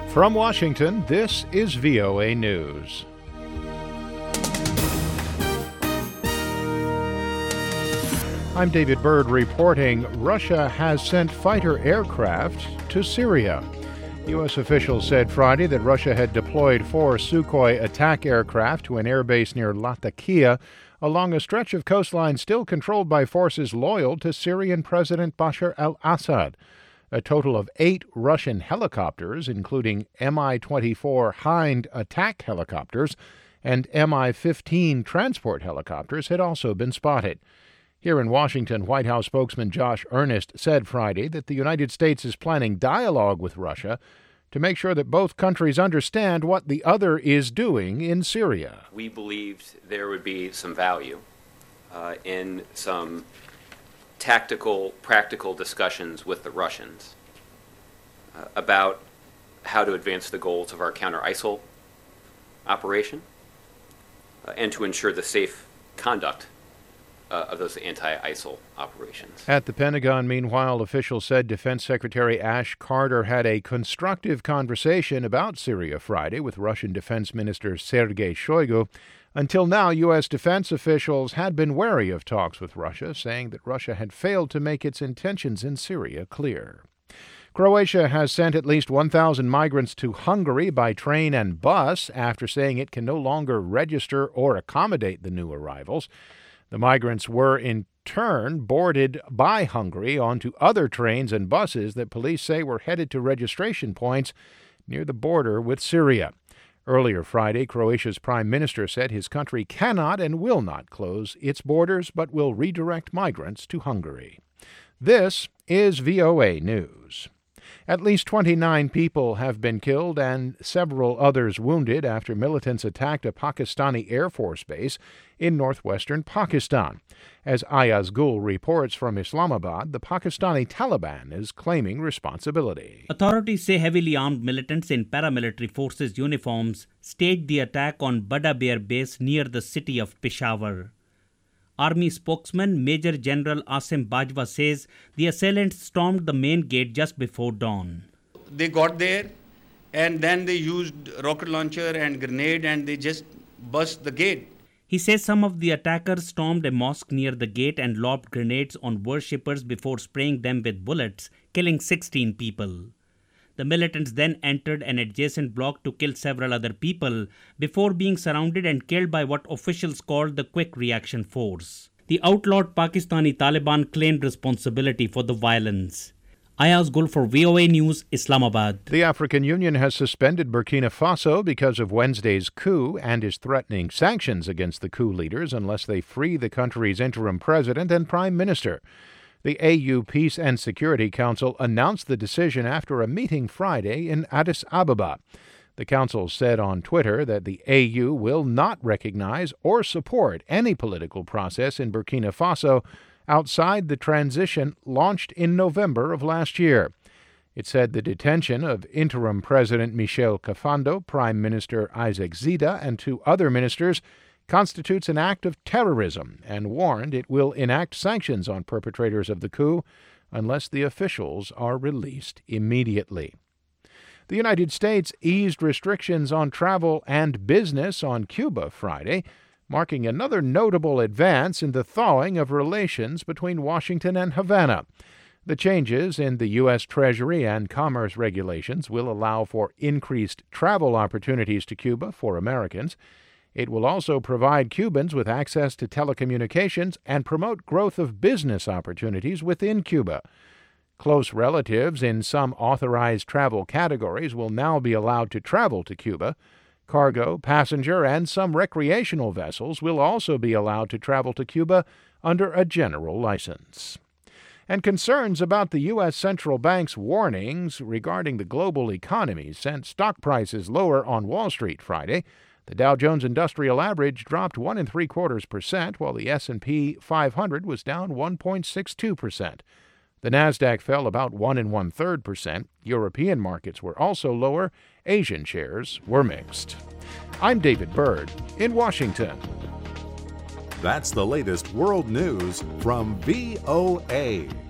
From Washington, this is VOA News. I'm David Byrd reporting Russia has sent fighter aircraft to Syria. U.S. officials said Friday that Russia had deployed 4 Sukhoi attack aircraft to an airbase near Latakia along a stretch of coastline still controlled by forces loyal to Syrian President Bashar al-Assad. A total of 8 Russian helicopters, including Mi-24 Hind attack helicopters and Mi-15 transport helicopters, had also been spotted. Here in Washington, White House spokesman Josh Earnest said Friday that the United States is planning dialogue with Russia to make sure that both countries understand what the other is doing in Syria. We believed there would be some value in some tactical, practical discussions with the Russians about how to advance the goals of our counter-ISIL operation and to ensure the safe conduct of those anti-ISIL operations. At the Pentagon, meanwhile, officials said Defense Secretary Ash Carter had a constructive conversation about Syria Friday with Russian Defense Minister Sergei Shoigu. Until now, U.S. defense officials had been wary of talks with Russia, saying that Russia had failed to make its intentions in Syria clear. Croatia has sent at least 1,000 migrants to Hungary by train and bus after saying it can no longer register or accommodate the new arrivals. The migrants were, in turn, boarded by Hungary onto other trains and buses that police say were headed to registration points near the border with Syria. Earlier Friday, Croatia's prime minister said his country cannot and will not close its borders, but will redirect migrants to Hungary. This is VOA News. At least 29 people have been killed and several others wounded after militants attacked a Pakistani Air Force base in northwestern Pakistan. As Ayaz Gul reports from Islamabad, the Pakistani Taliban is claiming responsibility. Authorities say heavily armed militants in paramilitary forces uniforms staged the attack on Bada base near the city of Peshawar. Army spokesman Major General Asim Bajwa says the assailants stormed the main gate just before dawn. They got there and then they used rocket launcher and grenade and they just burst the gate. He says some of the attackers stormed a mosque near the gate and lobbed grenades on worshippers before spraying them with bullets, killing 16 people. The militants then entered an adjacent block to kill several other people before being surrounded and killed by what officials called the Quick Reaction Force. The outlawed Pakistani Taliban claimed responsibility for the violence. Ayaz Gul for VOA News, Islamabad. The African Union has suspended Burkina Faso because of Wednesday's coup and is threatening sanctions against the coup leaders unless they free the country's interim president and prime minister. The AU Peace and Security Council announced the decision after a meeting Friday in Addis Ababa. The council said on Twitter that the AU will not recognize or support any political process in Burkina Faso outside the transition launched in November of last year. It said the detention of interim President Michel Kafando, Prime Minister Isaac Zida, and 2 other ministers constitutes an act of terrorism and warned it will enact sanctions on perpetrators of the coup unless the officials are released immediately. The United States eased restrictions on travel and business on Cuba Friday, marking another notable advance in the thawing of relations between Washington and Havana. The changes in the U.S. Treasury and commerce regulations will allow for increased travel opportunities to Cuba for Americans. It will also provide Cubans with access to telecommunications and promote growth of business opportunities within Cuba. Close relatives in some authorized travel categories will now be allowed to travel to Cuba. Cargo, passenger, and some recreational vessels will also be allowed to travel to Cuba under a general license. And concerns about the U.S. Central Bank's warnings regarding the global economy sent stock prices lower on Wall Street Friday. The Dow Jones Industrial Average dropped 1.75%, while the S&P 500 was down 1.62%. The Nasdaq fell about 1 1/3%. European markets were also lower. Asian shares were mixed. I'm David Byrd in Washington. That's the latest world news from VOA.